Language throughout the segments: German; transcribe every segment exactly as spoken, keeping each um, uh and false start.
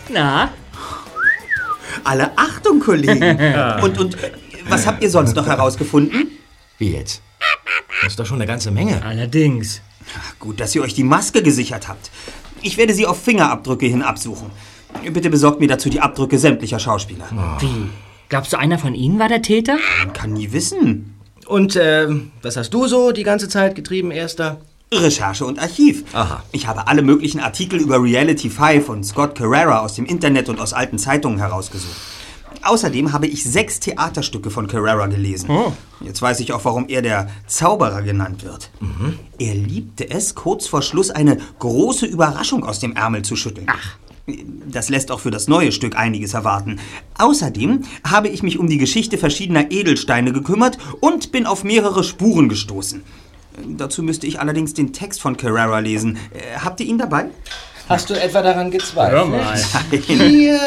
Na? Alle Achtung, Kollegen. und, und was habt ihr sonst noch herausgefunden? Wie jetzt? Das ist doch schon eine ganze Menge. Allerdings. Ach, gut, dass ihr euch die Maske gesichert habt. Ich werde sie auf Fingerabdrücke hin absuchen. Bitte besorgt mir dazu die Abdrücke sämtlicher Schauspieler. Oh. Wie? Glaubst du, einer von ihnen war der Täter? Man kann nie wissen. Und, äh, was hast du so die ganze Zeit getrieben, Erster? Recherche und Archiv. Aha. Ich habe alle möglichen Artikel über Reality Five und Scott Carrera aus dem Internet und aus alten Zeitungen herausgesucht. Außerdem habe ich sechs Theaterstücke von Carrera gelesen. Oh. Jetzt weiß ich auch, warum er der Zauberer genannt wird. Mhm. Er liebte es, kurz vor Schluss eine große Überraschung aus dem Ärmel zu schütteln. Ach. Das lässt auch für das neue Stück einiges erwarten. Außerdem habe ich mich um die Geschichte verschiedener Edelsteine gekümmert und bin auf mehrere Spuren gestoßen. Dazu müsste ich allerdings den Text von Carrera lesen. Äh, habt ihr ihn dabei? Hast du etwa daran gezweifelt? Hör mal. Nein. Hier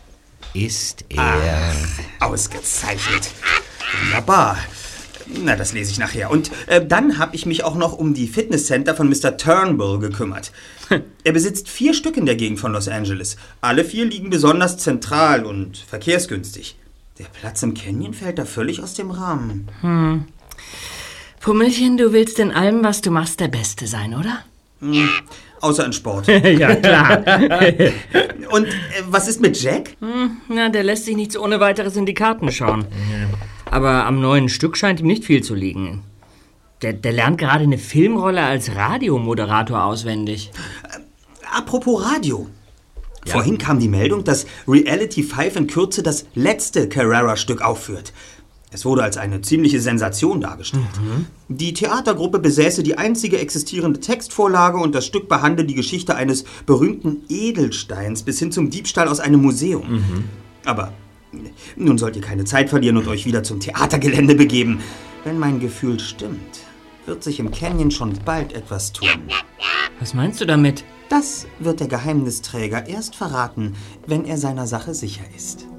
ist er. Ach, ausgezeichnet. Wunderbar. Na, das lese ich nachher. Und äh, dann habe ich mich auch noch um die Fitnesscenter von Mister Turnbull gekümmert. Er besitzt vier Stück in der Gegend von Los Angeles. Alle vier liegen besonders zentral und verkehrsgünstig. Der Platz im Canyon fällt da völlig aus dem Rahmen. Hm. Pummelchen, du willst in allem, was du machst, der Beste sein, oder? Hm. Außer in Sport. Ja, klar. Und äh, was ist mit Jack? Hm, na, der lässt sich nicht so ohne weiteres in die Karten schauen. Aber am neuen Stück scheint ihm nicht viel zu liegen. Der, der lernt gerade eine Filmrolle als Radiomoderator auswendig. Äh, apropos Radio. Ja. Vorhin kam die Meldung, dass Reality Five in Kürze das letzte Carrera-Stück aufführt. Es wurde als eine ziemliche Sensation dargestellt. Mhm. Die Theatergruppe besäße die einzige existierende Textvorlage und das Stück behandle die Geschichte eines berühmten Edelsteins bis hin zum Diebstahl aus einem Museum. Mhm. Aber nun sollt ihr keine Zeit verlieren und euch wieder zum Theatergelände begeben. Wenn mein Gefühl stimmt, wird sich im Canyon schon bald etwas tun. Was meinst du damit? Das wird der Geheimnisträger erst verraten, wenn er seiner Sache sicher ist.